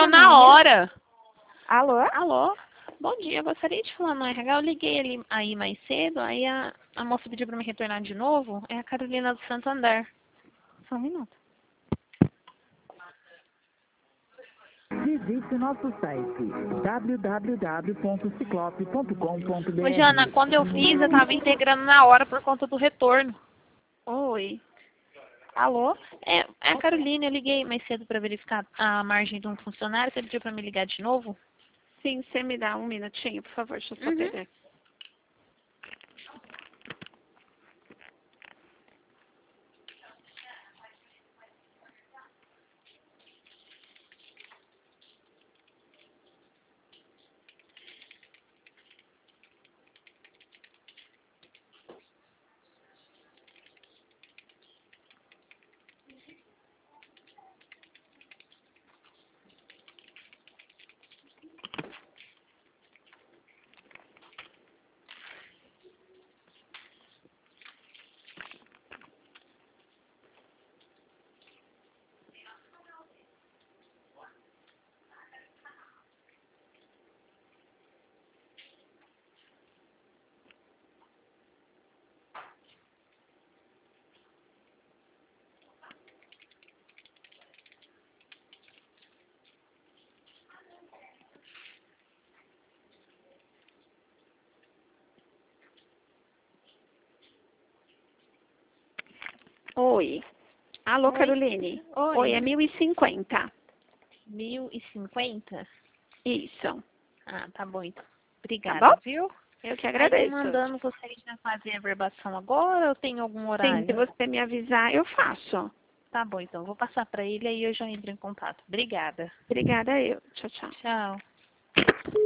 na hora. Alô? Alô? Bom dia, eu gostaria de falar no RH. Eu liguei ali aí mais cedo, aí a moça pediu para me retornar de novo. É a Carolina do Santander. Só um minuto. Visite nosso site www.ciclope.com.br. Ô, Jana, quando eu fiz, eu estava integrando na hora por conta do retorno. Oi. Alô? É a Carolina, eu liguei mais cedo para verificar a margem de um funcionário. Você pediu para me ligar de novo? Sim, você me dá um minutinho, por favor, deixa eu só pegar. Oi. Alô, Oi. Caroline? Oi. Oi, é 1.050. 1.050? Isso. Ah, tá bom então. Tá Obrigada, bom? viu? Eu que Aí agradeço. mandando, vocês já fazem a verbação agora ou tem algum Sim, se horário? você me avisar, eu faço. Tá bom, então. Vou passar para ele aí eu já entro em contato. Obrigada. Obrigada, eu. Tchau, tchau. Tchau.